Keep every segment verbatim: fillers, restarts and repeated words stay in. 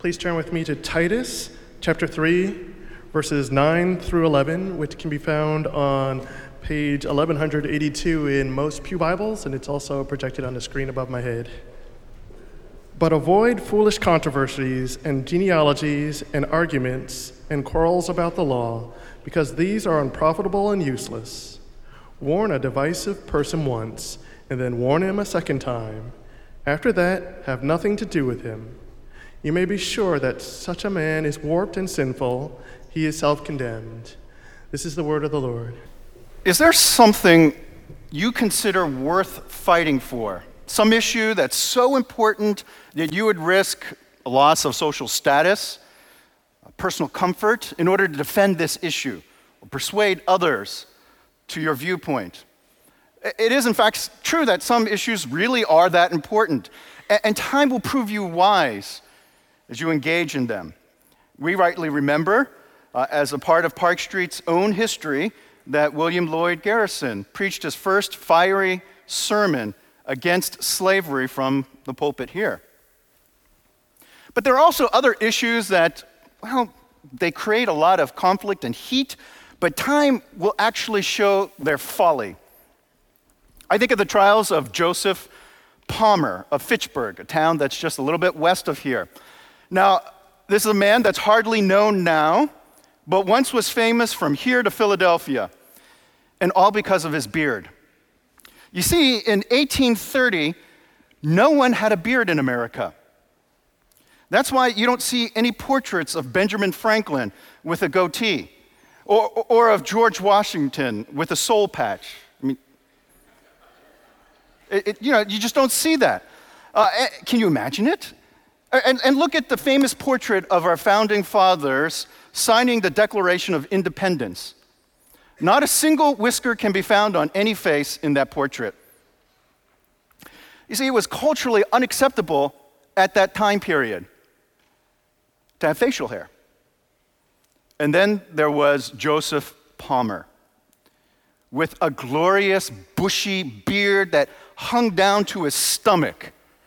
Please turn with me to Titus chapter three, verses nine through eleven, which can be found on page eleven eighty-two in most Pew Bibles, and it's also projected on the screen above my head. But avoid foolish controversies and genealogies and arguments and quarrels about the law, because these are unprofitable and useless. Warn a divisive person once, and then warn him a second time. After that, have nothing to do with him. You may be sure that such a man is warped and sinful. He is self-condemned. This is the word of the Lord. Is there something you consider worth fighting for? Some issue that's so important that you would risk a loss of social status, personal comfort, in order to defend this issue or persuade others to your viewpoint? It is, in fact, true that some issues really are that important, and time will prove you wise as you engage in them. We rightly remember, uh, as a part of Park Street's own history, that William Lloyd Garrison preached his first fiery sermon against slavery from the pulpit here. But there are also other issues that, well, they create a lot of conflict and heat, but time will actually show their folly. I think of the trials of Joseph Palmer of Fitchburg, a town that's just a little bit west of here. Now, this is a man that's hardly known now, but once was famous from here to Philadelphia, and all because of his beard. You see, in eighteen thirty, no one had a beard in America. That's why you don't see any portraits of Benjamin Franklin with a goatee, or, or of George Washington with a soul patch. I mean, it, it, you know, you just don't see that. Uh, can you imagine it? And, and look at the famous portrait of our founding fathers signing the Declaration of Independence. Not a single whisker can be found on any face in that portrait. You see, it was culturally unacceptable at that time period to have facial hair. And then there was Joseph Palmer with a glorious bushy beard that hung down to his stomach.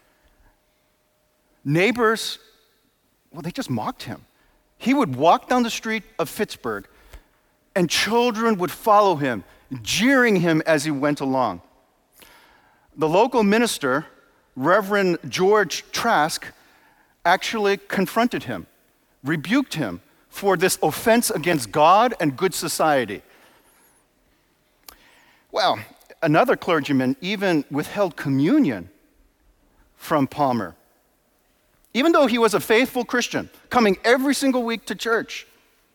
Neighbors, well, they just mocked him. He would walk down the street of Fitchburg, and children would follow him, jeering him as he went along. The local minister, Reverend George Trask, actually confronted him, rebuked him for this offense against God and good society. Well, another clergyman even withheld communion from Palmer, even though he was a faithful Christian, coming every single week to church.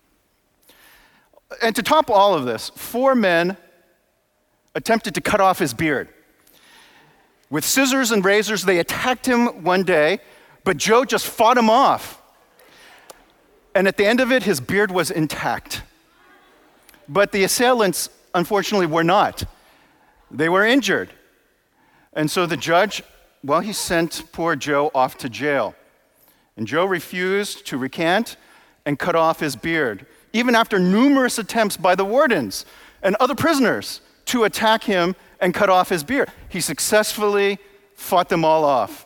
And to top all of this, four men attempted to cut off his beard. With scissors and razors, they attacked him one day, but Joe just fought him off. And at the end of it, his beard was intact. But the assailants, unfortunately, were not. They were injured. And so the judge, well, he sent poor Joe off to jail. And Joe refused to recant and cut off his beard, even after numerous attempts by the wardens and other prisoners to attack him and cut off his beard. He successfully fought them all off.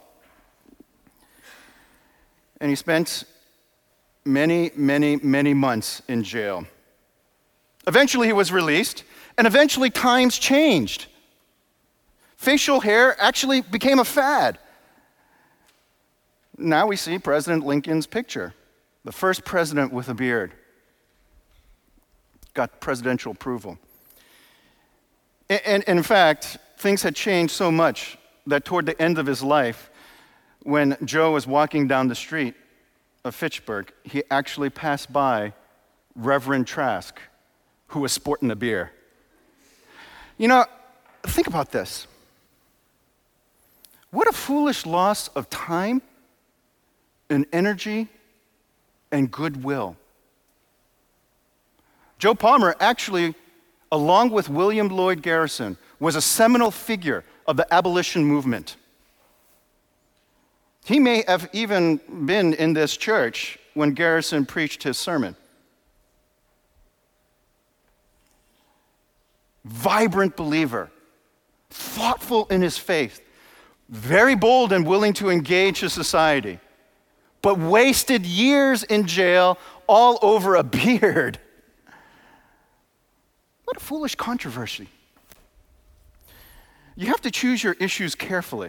And he spent many, many, many months in jail. Eventually he was released, and eventually times changed. Facial hair actually became a fad. Now we see President Lincoln's picture, the first president with a beard. Got presidential approval. And in fact, things had changed so much that toward the end of his life, when Joe was walking down the street of Fitchburg, he actually passed by Reverend Trask, who was sporting a beer. You know, think about this. What a foolish loss of time and energy and goodwill. Joe Palmer actually, along with William Lloyd Garrison, was a seminal figure of the abolition movement. He may have even been in this church when Garrison preached his sermon. Vibrant believer, thoughtful in his faith, very bold and willing to engage his society, but wasted years in jail all over a beard. What a foolish controversy. You have to choose your issues carefully.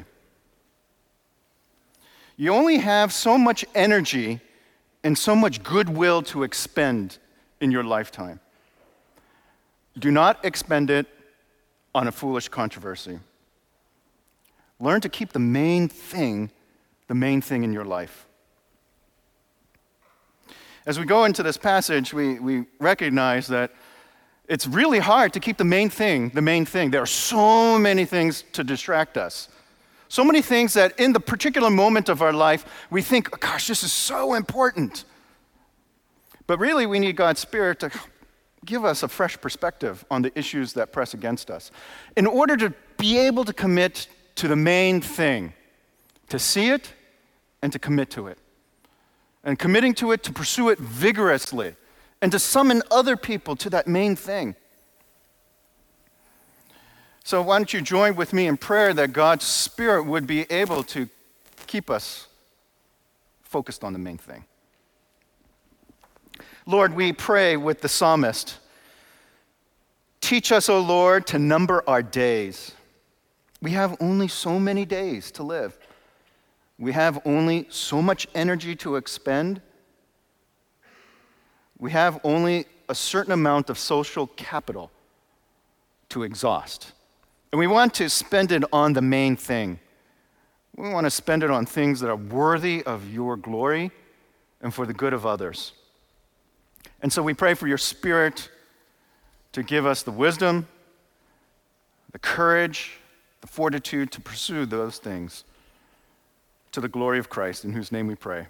You only have so much energy and so much goodwill to expend in your lifetime. Do not expend it on a foolish controversy. Learn to keep the main thing, the main thing in your life. As we go into this passage, we, we recognize that it's really hard to keep the main thing, the main thing. There are so many things to distract us. So many things that in the particular moment of our life, we think, gosh, this is so important. But really, we need God's Spirit to give us a fresh perspective on the issues that press against us in order to be able to commit to the main thing, to see it and to commit to it. And committing to it, to pursue it vigorously, and to summon other people to that main thing. So why don't you join with me in prayer that God's Spirit would be able to keep us focused on the main thing. Lord, we pray with the psalmist, teach us, O Lord, to number our days. We have only so many days to live. We have only so much energy to expend. We have only a certain amount of social capital to exhaust. And we want to spend it on the main thing. We want to spend it on things that are worthy of your glory and for the good of others. And so we pray for your Spirit to give us the wisdom, the courage, the fortitude to pursue those things to the glory of Christ, in whose name we pray.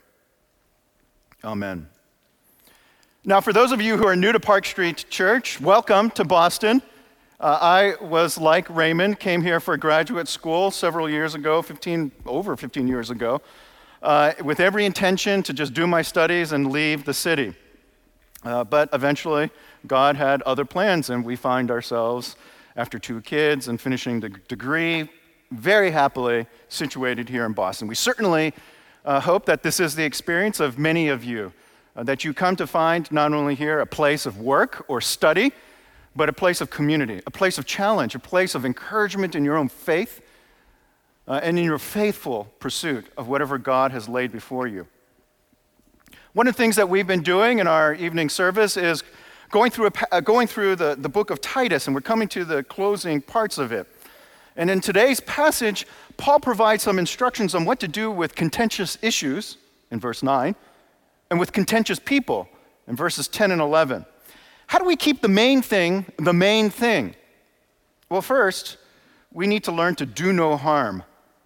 Amen. Now, for those of you who are new to Park Street Church, welcome to Boston. Uh, I was like Raymond, came here for graduate school several years ago, fifteen, over fifteen years ago, uh, with every intention to just do my studies and leave the city. Uh, but eventually, God had other plans, and we find ourselves, after two kids and finishing the degree, very happily situated here in Boston. We certainly uh, hope that this is the experience of many of you, uh, that you come to find not only here a place of work or study, but a place of community, a place of challenge, a place of encouragement in your own faith, uh, and in your faithful pursuit of whatever God has laid before you. One of the things that we've been doing in our evening service is going through, a, uh, going through the, the book of Titus, and we're coming to the closing parts of it. And in today's passage, Paul provides some instructions on what to do with contentious issues, in verse nine, and with contentious people, in verses ten and eleven. How do we keep the main thing the main thing? Well, first, we need to learn to do no harm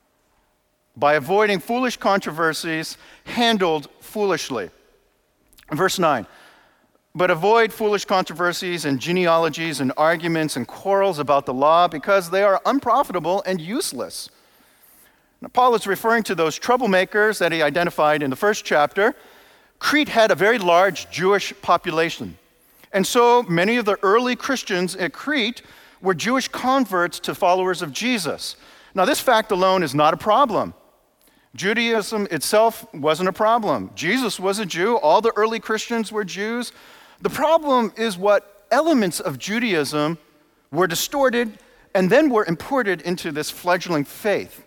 by avoiding foolish controversies handled foolishly. Verse nine, but avoid foolish controversies and genealogies and arguments and quarrels about the law because they are unprofitable and useless. Now, Paul is referring to those troublemakers that he identified in the first chapter. Crete had a very large Jewish population. And so many of the early Christians at Crete were Jewish converts to followers of Jesus. Now, this fact alone is not a problem. Judaism itself wasn't a problem. Jesus was a Jew. All the early Christians were Jews. The problem is what elements of Judaism were distorted and then were imported into this fledgling faith.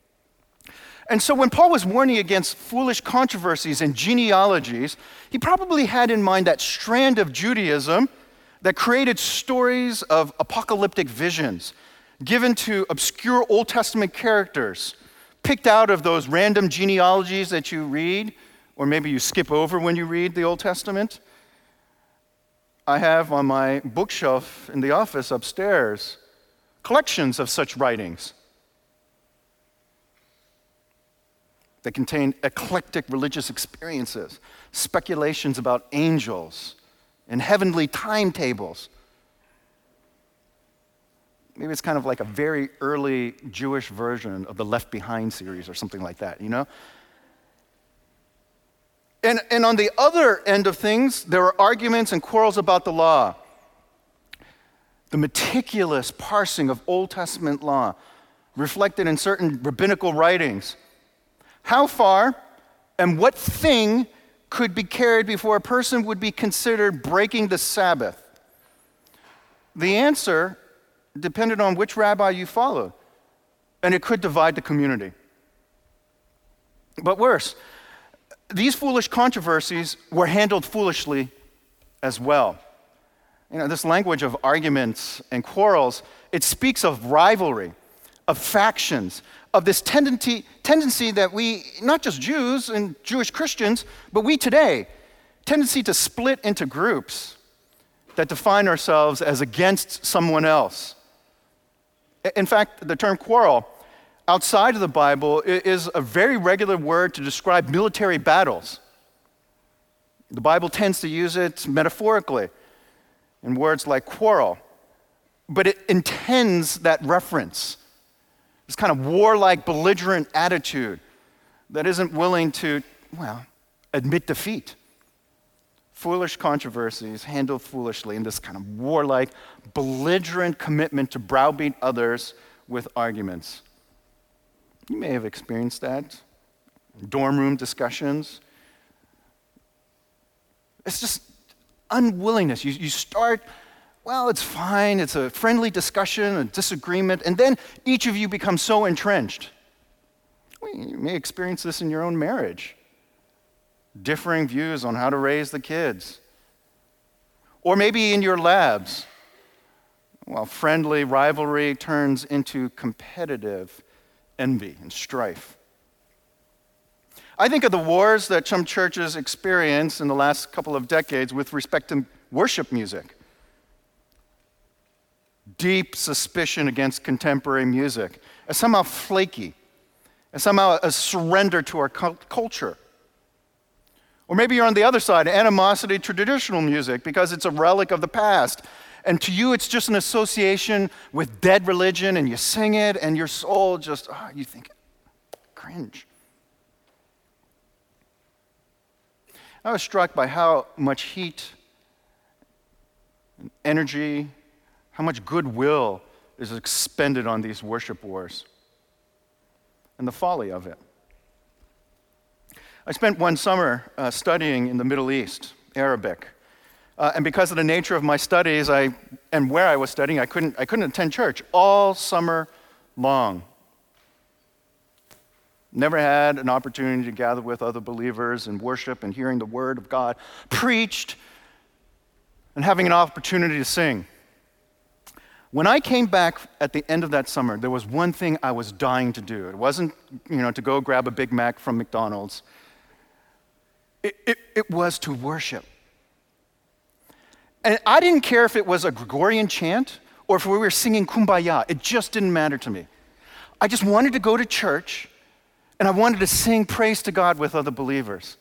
And so when Paul was warning against foolish controversies and genealogies, he probably had in mind that strand of Judaism that created stories of apocalyptic visions given to obscure Old Testament characters, picked out of those random genealogies that you read, or maybe you skip over when you read the Old Testament. I have on my bookshelf in the office upstairs collections of such writings that contain eclectic religious experiences, speculations about angels, and heavenly timetables. Maybe it's kind of like a very early Jewish version of the Left Behind series or something like that, you know? And, and on the other end of things, there are arguments and quarrels about the law. The meticulous parsing of Old Testament law reflected in certain rabbinical writings. How far And what thing could be carried before a person would be considered breaking the Sabbath? The answer depended on which rabbi you followed, and it could divide the community. But worse, these foolish controversies were handled foolishly as well. You know, this language of arguments and quarrels, it speaks of rivalry, of factions, of this tendency, tendency that we, not just Jews and Jewish Christians, but we today, tendency to split into groups that define ourselves as against someone else. In fact, the term quarrel outside of the Bible is a very regular word to describe military battles. The Bible tends to use it metaphorically in words like quarrel, but it intends that reference, this kind of warlike, belligerent attitude that isn't willing to, well, admit defeat. Foolish controversies handled foolishly in this kind of warlike, belligerent commitment to browbeat others with arguments. You may have experienced that. Dorm room discussions. It's just unwillingness. You, you start, well, it's fine. It's a friendly discussion, a disagreement, and then each of you becomes so entrenched. Well, you may experience this in your own marriage. Differing views on how to raise the kids. Or maybe in your labs. Well, friendly rivalry turns into competitive envy and strife. I think of the wars that some churches experienced in the last couple of decades with respect to worship music. Deep suspicion against contemporary music as somehow flaky, as somehow a surrender to our culture. Or maybe you're on the other side, animosity to traditional music because it's a relic of the past. And to you, it's just an association with dead religion, and you sing it, and your soul just, oh, you think, cringe. I was struck by how much heat, and energy, how much goodwill is expended on these worship wars, and the folly of it. I spent one summer uh, studying in the Middle East, Arabic. Uh, and because of the nature of my studies I, and where I was studying, I couldn't, I couldn't attend church all summer long. Never had an opportunity to gather with other believers and worship and hearing the word of God preached and having an opportunity to sing. When I came back at the end of that summer, there was one thing I was dying to do. It wasn't, you know, to go grab a Big Mac from McDonald's. It, it, it was to worship. And I didn't care if it was a Gregorian chant or if we were singing Kumbaya. It just didn't matter to me. I just wanted to go to church, and I wanted to sing praise to God with other believers.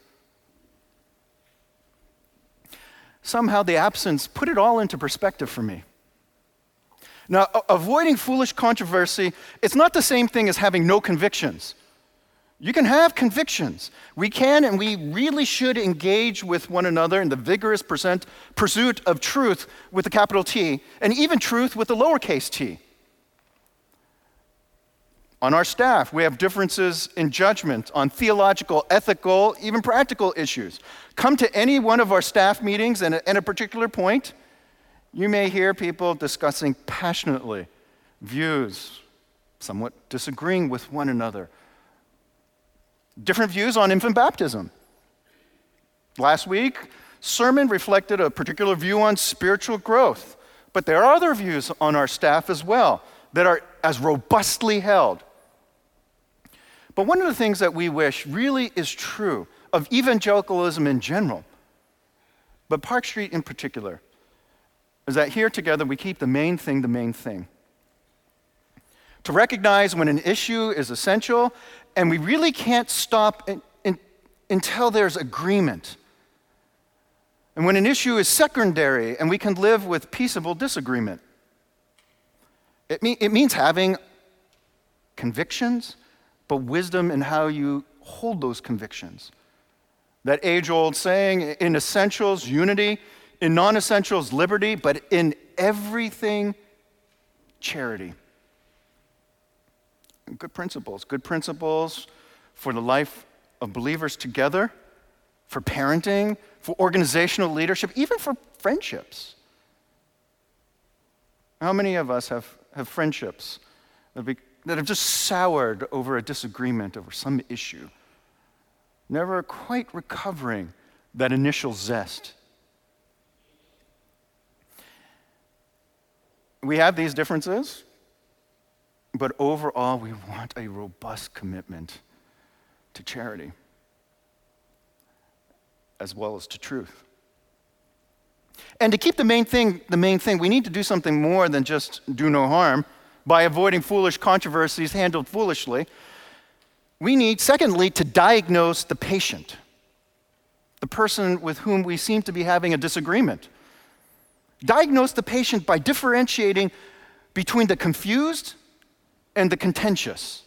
Somehow the absence put it all into perspective for me. Now, avoiding foolish controversy, it's not the same thing as having no convictions. You can have convictions. We can and we really should engage with one another in the vigorous percent, pursuit of truth with a capital T, and even truth with a lowercase t. On our staff, we have differences in judgment on theological, ethical, even practical issues. Come to any one of our staff meetings, and at a particular point, you may hear people discussing passionately views, somewhat disagreeing with one another. Different views on infant baptism. Last week, sermon reflected a particular view on spiritual growth, but there are other views on our staff as well that are as robustly held. But one of the things that we wish really is true of evangelicalism in general, but Park Street in particular, is that here together we keep the main thing the main thing. To recognize when an issue is essential, and we really can't stop in, in, until there's agreement. And when an issue is secondary, and we can live with peaceable disagreement. It, mean, it means having convictions, but wisdom in how you hold those convictions. That age-old saying, in essentials, unity, in non-essentials, liberty, but in everything, charity. Good principles, good principles for the life of believers together, for parenting, for organizational leadership, even for friendships. How many of us have, have friendships that, be, that have just soured over a disagreement over some issue, never quite recovering that initial zest? We have these differences, but overall we want a robust commitment to charity as well as to truth. And to keep the main thing the main thing, we need to do something more than just do no harm by avoiding foolish controversies handled foolishly. We need, secondly, to diagnose the patient, the person with whom we seem to be having a disagreement. Diagnose the patient by differentiating between the confused and the contentious.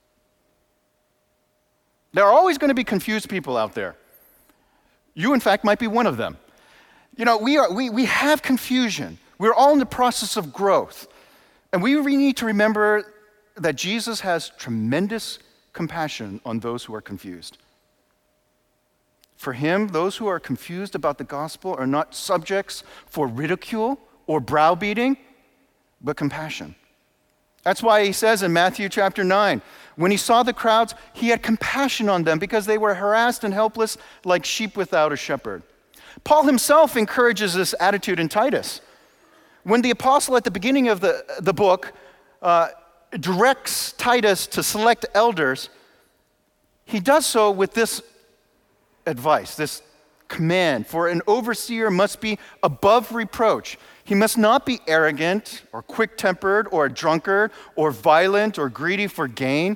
There are always going to be confused people out there. You, in fact, might be one of them. You know, we, are, we, we have confusion. We're all in the process of growth. And we really need to remember that Jesus has tremendous compassion on those who are confused. For him, those who are confused about the gospel are not subjects for ridicule or browbeating, but compassion. That's why he says in Matthew chapter nine, when he saw the crowds, he had compassion on them because they were harassed and helpless like sheep without a shepherd. Paul himself encourages this attitude in Titus. When the apostle at the beginning of the, the book uh, directs Titus to select elders, he does so with this advice, this command: for an overseer must be above reproach. He must not be arrogant or quick-tempered or a drunkard or violent or greedy for gain.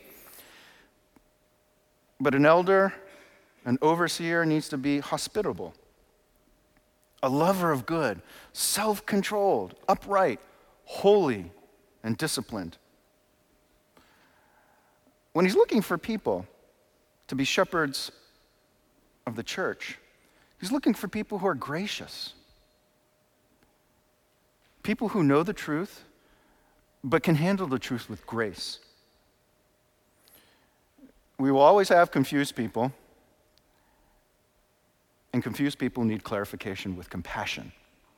But an elder, an overseer, needs to be hospitable, a lover of good, self-controlled, upright, holy, and disciplined. When he's looking for people to be shepherds of the church, he's looking for people who are gracious, people who know the truth, but can handle the truth with grace. We will always have confused people, and confused people need clarification with compassion.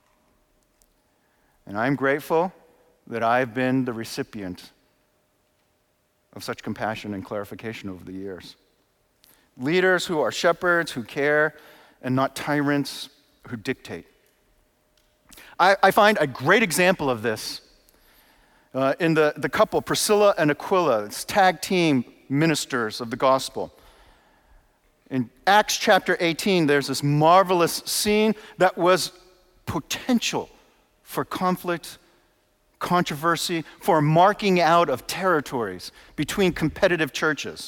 And I'm grateful that I've been the recipient of such compassion and clarification over the years. Leaders who are shepherds, who care, and not tyrants who dictate. I, I find a great example of this uh, in the, the couple, Priscilla and Aquila. It's tag team ministers of the gospel. In Acts chapter eighteen, there's this marvelous scene that was potential for conflict, controversy, for marking out of territories between competitive churches.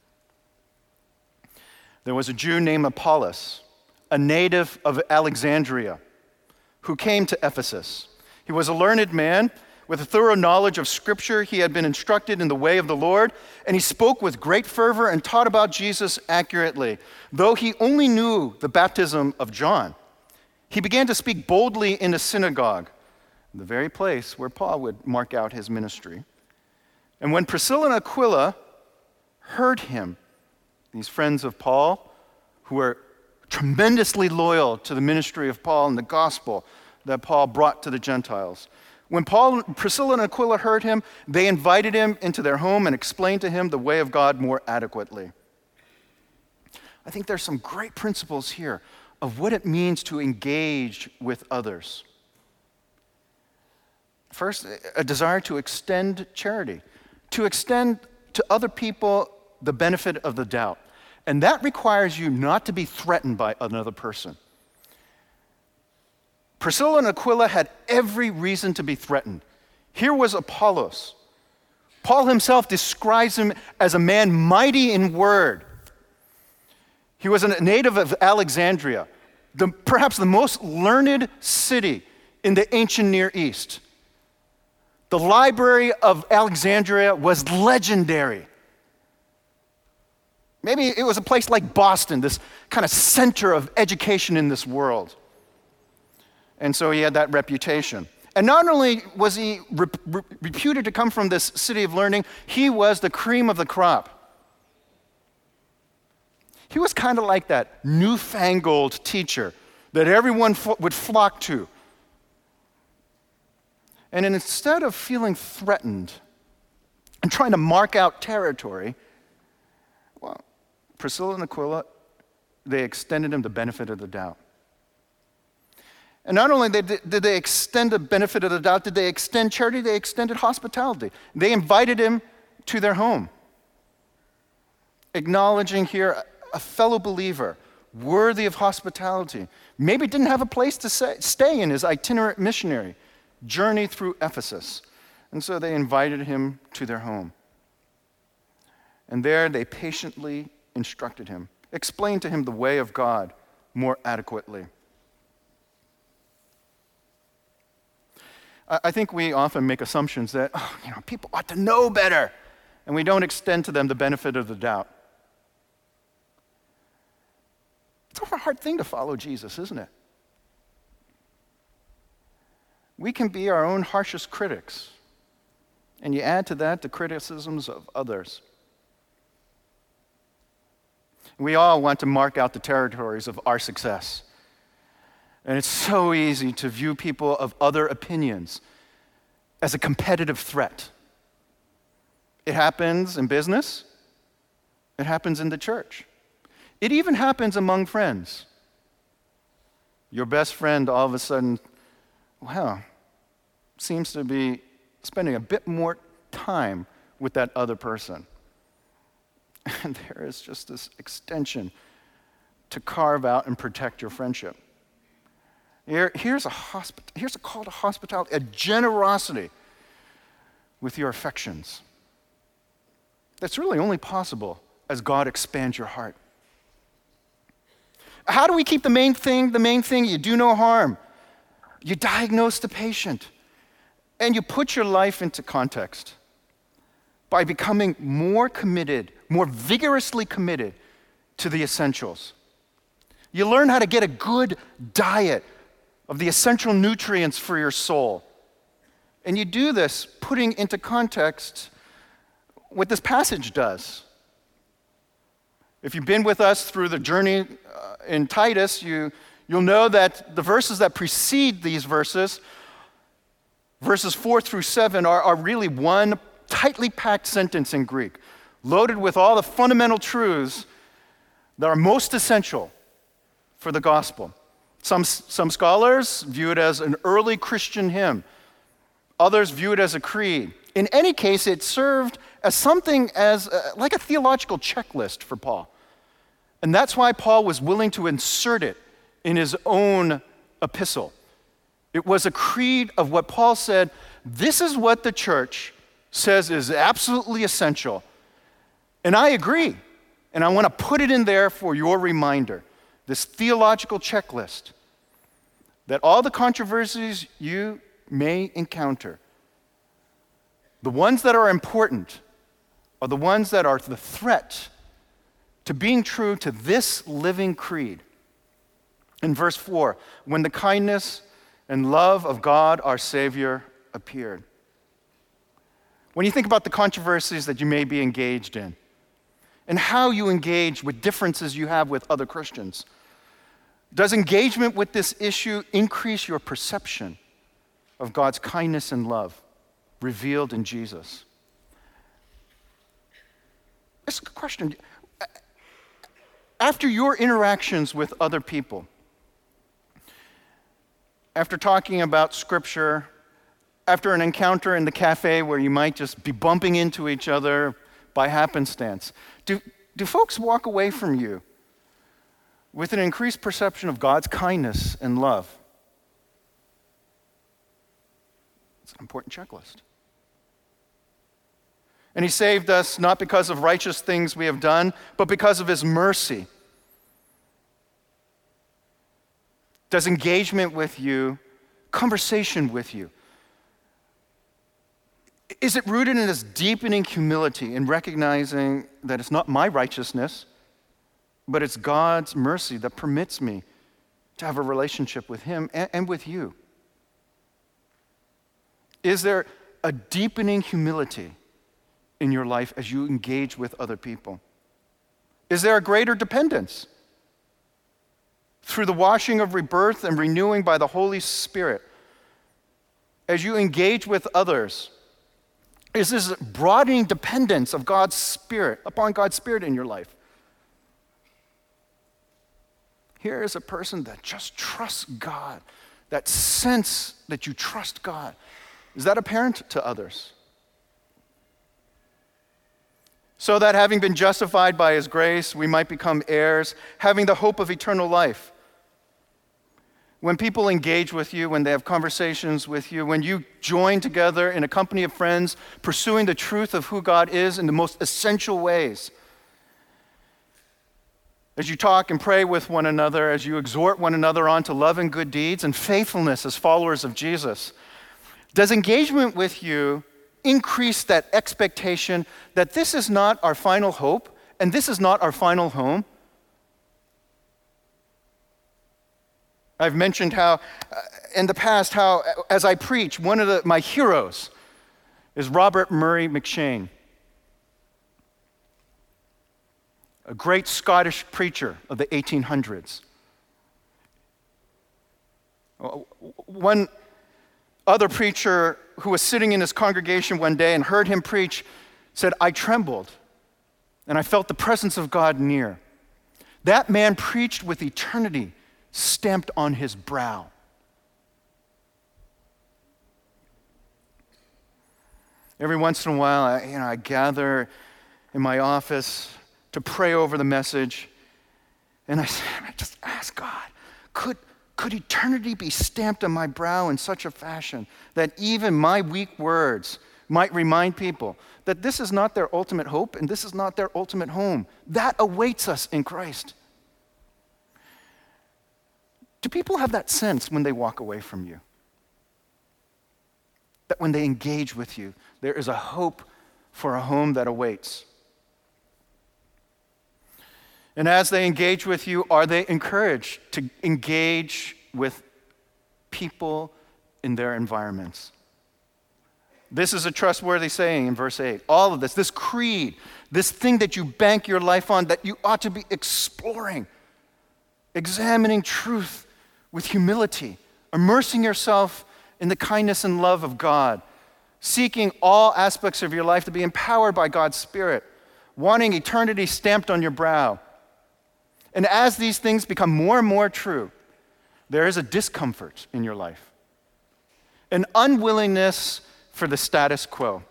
There was a Jew named Apollos, a native of Alexandria, who came to Ephesus. He was a learned man with a thorough knowledge of Scripture. He had been instructed in the way of the Lord, and he spoke with great fervor and taught about Jesus accurately. Though he only knew the baptism of John, he began to speak boldly in the synagogue, the very place where Paul would mark out his ministry. And when Priscilla and Aquila heard him, these friends of Paul, who were tremendously loyal to the ministry of Paul and the gospel that Paul brought to the Gentiles. When Paul, Priscilla and Aquila heard him, they invited him into their home and explained to him the way of God more adequately. I think there's some great principles here of what it means to engage with others. First, a desire to extend charity, to extend to other people the benefit of the doubt. And that requires you not to be threatened by another person. Priscilla and Aquila had every reason to be threatened. Here was Apollos. Paul himself describes him as a man mighty in word. He was a native of Alexandria, the, perhaps the most learned city in the ancient Near East. The library of Alexandria was legendary. Maybe it was a place like Boston, this kind of center of education in this world. And so he had that reputation. And not only was he rep- reputed to come from this city of learning, he was the cream of the crop. He was kind of like that newfangled teacher that everyone fo- would flock to. And instead of feeling threatened and trying to mark out territory, well, Priscilla and Aquila, they extended him the benefit of the doubt. And not only did they extend the benefit of the doubt, did they extend charity, they extended hospitality. They invited him to their home, acknowledging here a fellow believer worthy of hospitality. Maybe didn't have a place to stay in his itinerant missionary journey through Ephesus. And so they invited him to their home. And there they patiently instructed him, explained to him the way of God more adequately. I think we often make assumptions that, oh, you know, people ought to know better, and we don't extend to them the benefit of the doubt. It's a hard thing to follow Jesus, isn't it? We can be our own harshest critics, and you add to that the criticisms of others. We all want to mark out the territories of our success. And it's so easy to view people of other opinions as a competitive threat. It happens in business. It happens in the church. It even happens among friends. Your best friend all of a sudden, well, seems to be spending a bit more time with that other person. And there is just this extension to carve out and protect your friendship. Here, here's, a hospi- here's a call to hospitality, a generosity with your affections. That's really only possible as God expands your heart. How do we keep the main thing the main thing? You do no harm. You diagnose the patient. And you put your life into context by becoming more committed, more vigorously committed to the essentials. You learn how to get a good diet of the essential nutrients for your soul. And you do this putting into context what this passage does. If you've been with us through the journey uh, in Titus, you, you'll know that the verses that precede these verses, verses four through seven, are, are really one tightly packed sentence in Greek, loaded with all the fundamental truths that are most essential for the gospel. Some, some scholars view it as an early Christian hymn. Others view it as a creed. In any case, it served as something as uh, like a theological checklist for Paul. And that's why Paul was willing to insert it in his own epistle. It was a creed of what Paul said, this is what the church says is absolutely essential. And I agree. And I want to put it in there for your reminder. This theological checklist that all the controversies you may encounter, the ones that are important are the ones that are the threat to being true to this living creed. In verse four, when the kindness and love of God our Savior appeared. When you think about the controversies that you may be engaged in and how you engage with differences you have with other Christians, does engagement with this issue increase your perception of God's kindness and love revealed in Jesus? It's a good question. After your interactions with other people, after talking about Scripture, after an encounter in the cafe where you might just be bumping into each other by happenstance, do, do folks walk away from you with an increased perception of God's kindness and love? It's an important checklist. And he saved us not because of righteous things we have done, but because of his mercy. Does engagement with you, conversation with you, is it rooted in this deepening humility in recognizing that it's not my righteousness, but it's God's mercy that permits me to have a relationship with him and, and with you? Is there a deepening humility in your life as you engage with other people? Is there a greater dependence? Through the washing of rebirth and renewing by the Holy Spirit, as you engage with others, is this broadening dependence of God's Spirit, upon God's Spirit in your life? Here is a person that just trusts God, that sense that you trust God. Is that apparent to others? So that having been justified by his grace, we might become heirs, having the hope of eternal life. When people engage with you, when they have conversations with you, when you join together in a company of friends, pursuing the truth of who God is in the most essential ways, as you talk and pray with one another, as you exhort one another on to love and good deeds and faithfulness as followers of Jesus, does engagement with you increase that expectation that this is not our final hope and this is not our final home? I've mentioned how, uh, in the past, how uh, as I preach, one of the, my heroes is Robert Murray McCheyne, a great Scottish preacher of the eighteen hundreds. One other preacher who was sitting in his congregation one day and heard him preach said, "I trembled, and I felt the presence of God near." That man preached with eternity stamped on his brow. Every once in a while, I, you know, I gather in my office to pray over the message, and I, I just ask God, could, could eternity be stamped on my brow in such a fashion that even my weak words might remind people that this is not their ultimate hope and this is not their ultimate home. That awaits us in Christ. Do people have that sense when they walk away from you? That when they engage with you, there is a hope for a home that awaits. And as they engage with you, are they encouraged to engage with people in their environments? This is a trustworthy saying in verse eight. All of this, this creed, this thing that you bank your life on, that you ought to be exploring, examining truth with humility, immersing yourself in the kindness and love of God, seeking all aspects of your life to be empowered by God's Spirit, wanting eternity stamped on your brow. And as these things become more and more true, there is a discomfort in your life, an unwillingness for the status quo.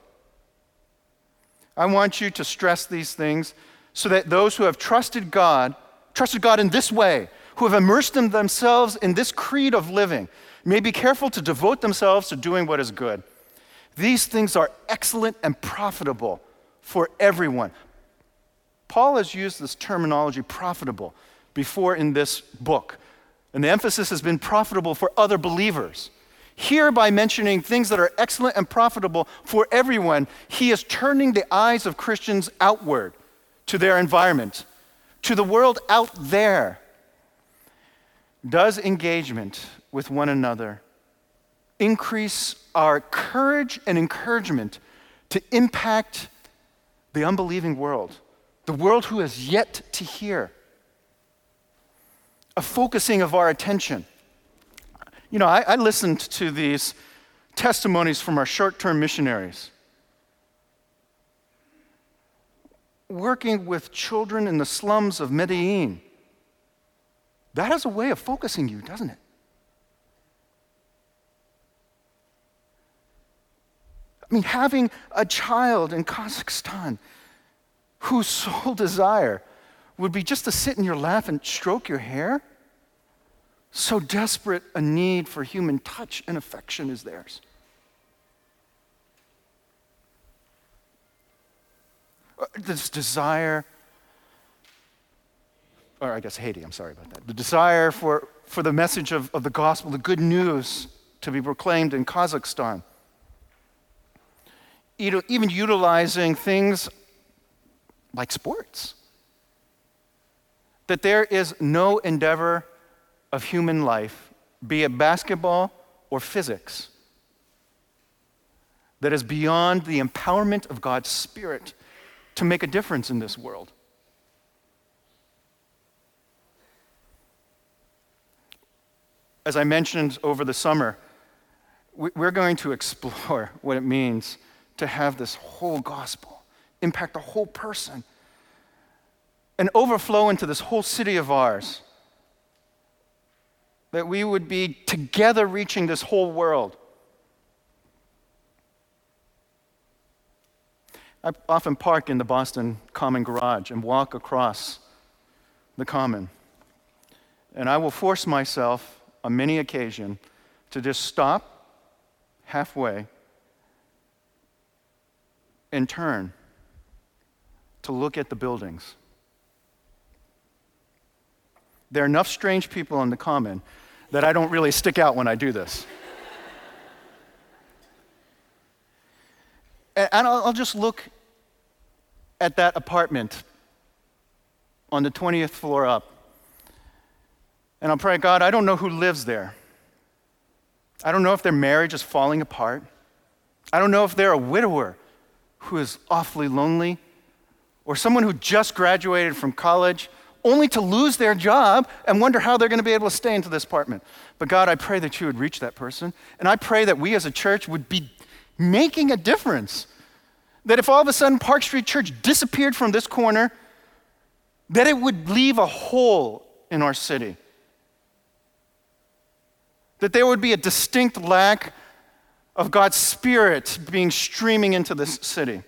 I want you to stress these things so that those who have trusted God, trusted God in this way, who have immersed them themselves in this creed of living, may be careful to devote themselves to doing what is good. These things are excellent and profitable for everyone. Paul has used this terminology, profitable, before in this book, and the emphasis has been profitable for other believers. Here, by mentioning things that are excellent and profitable for everyone, he is turning the eyes of Christians outward to their environment, to the world out there. Does engagement with one another increase our courage and encouragement to impact the unbelieving world, the world who has yet to hear? A focusing of our attention. You know, I, I listened to these testimonies from our short-term missionaries working with children in the slums of Medellin. That has a way of focusing you, doesn't it? I mean, having a child in Kazakhstan whose sole desire would be just to sit in your lap and stroke your hair, so desperate a need for human touch and affection is theirs. This desire, or I guess Haiti, I'm sorry about that. The desire for, for the message of, of the gospel, the good news to be proclaimed in Kazakhstan. Even utilizing things like sports. That there is no endeavor of human life, be it basketball or physics, that is beyond the empowerment of God's Spirit to make a difference in this world. as I mentioned over the summer, we're going to explore what it means to have this whole gospel impact the whole person and overflow into this whole city of ours. That we would be together reaching this whole world. I often park in the Boston Common Garage and walk across the Common. And I will force myself on many occasions to just stop halfway and turn to look at the buildings. There are enough strange people on the Common that I don't really stick out when I do this. And I'll, I'll just look at that apartment on the twentieth floor up. And I'll pray, God, I don't know who lives there. I don't know if their marriage is falling apart. I don't know if they're a widower who is awfully lonely, or someone who just graduated from college only to lose their job and wonder how they're going to be able to stay into this apartment. But God, I pray that you would reach that person. And I pray that we as a church would be making a difference. That if all of a sudden Park Street Church disappeared from this corner, that it would leave a hole in our city. That there would be a distinct lack of God's Spirit being streaming into this city.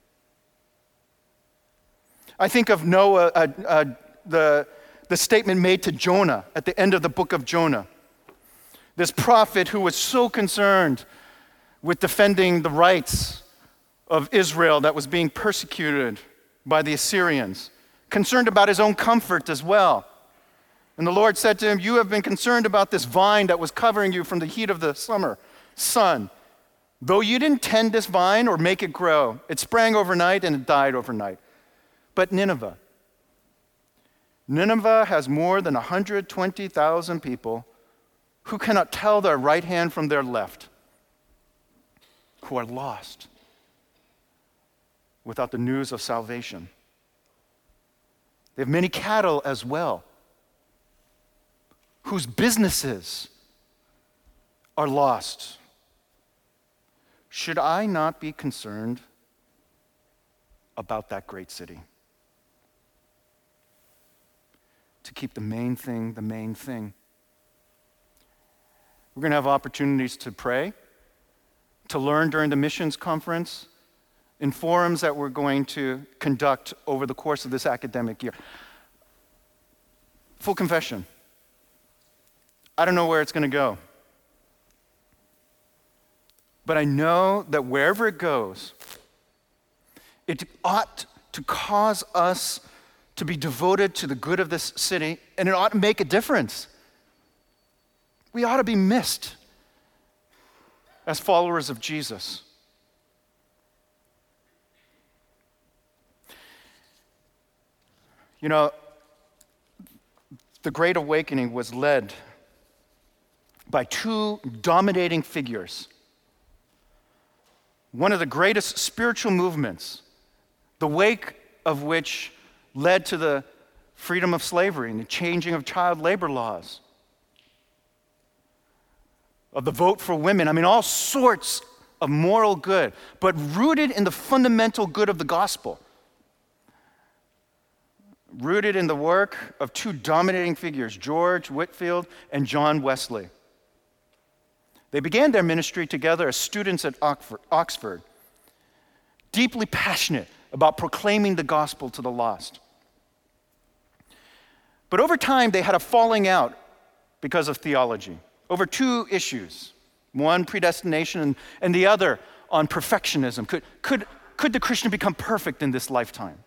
I think of Noah, uh, uh, the, the statement made to Jonah at the end of the book of Jonah. This prophet who was so concerned with defending the rights of Israel that was being persecuted by the Assyrians, concerned about his own comfort as well. And the Lord said to him, you have been concerned about this vine that was covering you from the heat of the summer sun. Though you didn't tend this vine or make it grow, it sprang overnight and it died overnight. But Nineveh, Nineveh has more than one hundred twenty thousand people who cannot tell their right hand from their left, who are lost without the news of salvation. They have many cattle as well, whose businesses are lost. Should I not be concerned about that great city? To keep the main thing the main thing. We're going to have opportunities to pray, to learn during the missions conference, in forums that we're going to conduct over the course of this academic year. Full confession, I don't know where it's going to go. But I know that wherever it goes, it ought to cause us to be devoted to the good of this city, and it ought to make a difference. We ought to be missed as followers of Jesus. You know, the Great Awakening was led by two dominating figures. One of the greatest spiritual movements, the wake of which led to the freedom of slavery and the changing of child labor laws, of the vote for women. I mean, all sorts of moral good, but rooted in the fundamental good of the gospel. Rooted in the work of two dominating figures, George Whitefield and John Wesley. They began their ministry together as students at Oxford, deeply passionate about proclaiming the gospel to the lost. But over time, they had a falling out because of theology, over two issues. One, predestination, and, and the other on perfectionism. Could, could, could the Christian become perfect in this lifetime?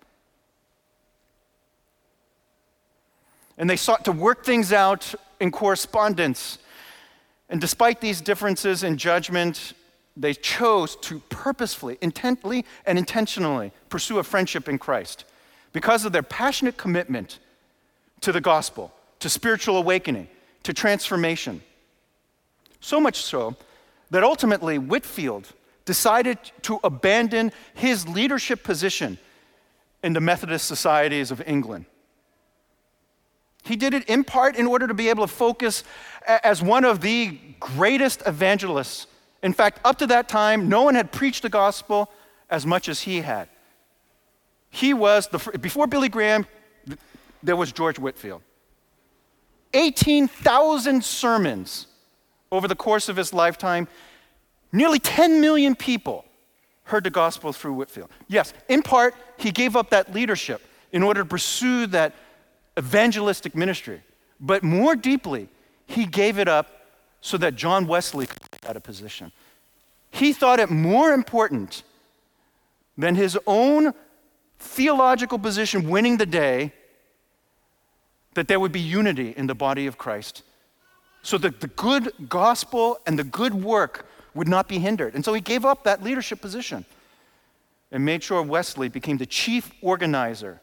And they sought to work things out in correspondence. And despite these differences in judgment, they chose to purposefully, intently, and intentionally pursue a friendship in Christ because of their passionate commitment to the gospel, to spiritual awakening, to transformation. So much so that ultimately Whitefield decided to abandon his leadership position in the Methodist Societies of England. He did it in part in order to be able to focus as one of the greatest evangelists. In fact, up to that time, no one had preached the gospel as much as he had. He was, the before Billy Graham, there was George Whitefield. eighteen thousand sermons over the course of his lifetime. Nearly ten million people heard the gospel through Whitefield. Yes, in part, he gave up that leadership in order to pursue that evangelistic ministry. But more deeply, he gave it up so that John Wesley could get out of position. He thought it more important than his own theological position winning the day that there would be unity in the body of Christ, so that the good gospel and the good work would not be hindered. And so he gave up that leadership position and made sure Wesley became the chief organizer.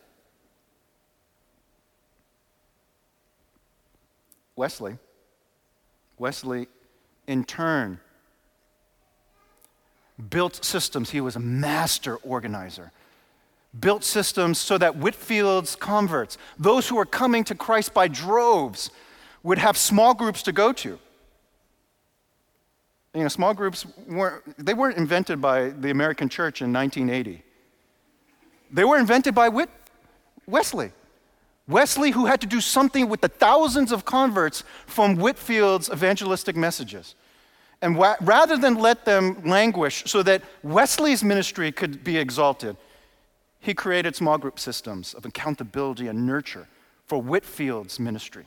Wesley, Wesley, in turn, built systems. He was a master organizer. Built systems so that Whitefield's converts, those who were coming to Christ by droves, would have small groups to go to. You know, small groups weren't, they weren't invented by the American church in nineteen eighty. They were invented by Whit, Wesley. Wesley, who had to do something with the thousands of converts from Whitefield's evangelistic messages. And wa- rather than let them languish so that Wesley's ministry could be exalted, he created small group systems of accountability and nurture for Whitefield's ministry.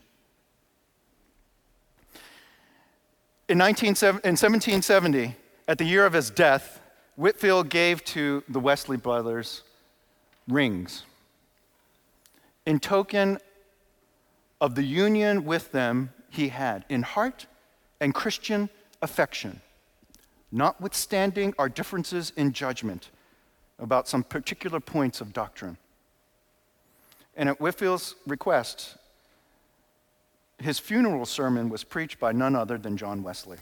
In, nineteen, in seventeen seventy, at the year of his death, Whitefield gave to the Wesley brothers rings in token of the union with them he had in heart and Christian affection, notwithstanding our differences in judgment about some particular points of doctrine. And at Whitefield's request, his funeral sermon was preached by none other than John Wesley.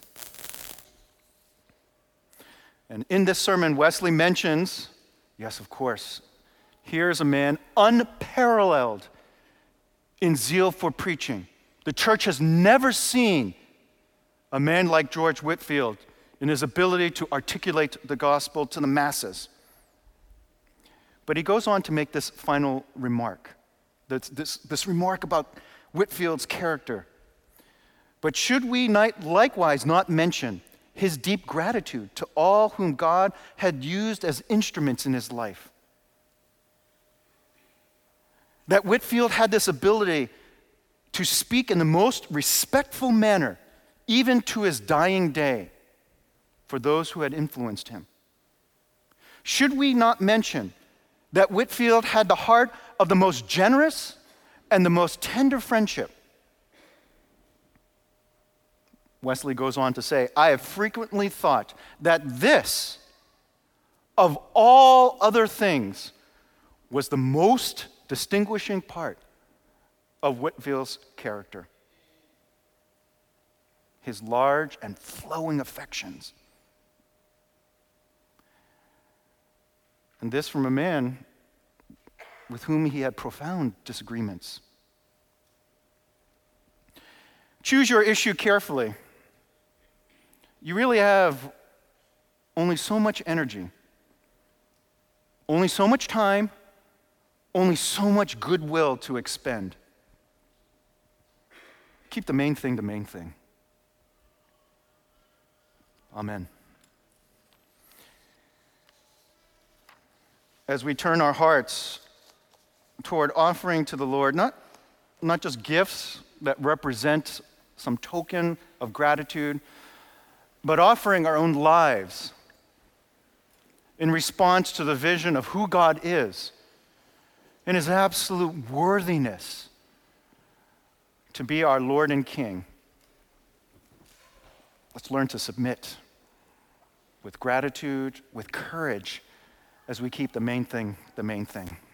And in this sermon, Wesley mentions, yes, of course, here's a man unparalleled in zeal for preaching. The church has never seen a man like George Whitefield in his ability to articulate the gospel to the masses. But he goes on to make this final remark, this, this, this remark about Whitefield's character. But should we not, likewise not mention his deep gratitude to all whom God had used as instruments in his life? That Whitefield had this ability to speak in the most respectful manner, even to his dying day, for those who had influenced him. Should we not mention that Whitefield had the heart of the most generous and the most tender friendship? Wesley goes on to say, I have frequently thought that this, of all other things, was the most distinguishing part of Whitefield's character. His large and flowing affections. And this from a man with whom he had profound disagreements. Choose your issue carefully. You really have only so much energy, only so much time, only so much goodwill to expend. Keep the main thing the main thing. Amen. As we turn our hearts toward offering to the Lord, not, not just gifts that represent some token of gratitude, but offering our own lives in response to the vision of who God is and his absolute worthiness to be our Lord and King. Let's learn to submit with gratitude, with courage, as we keep the main thing the main thing.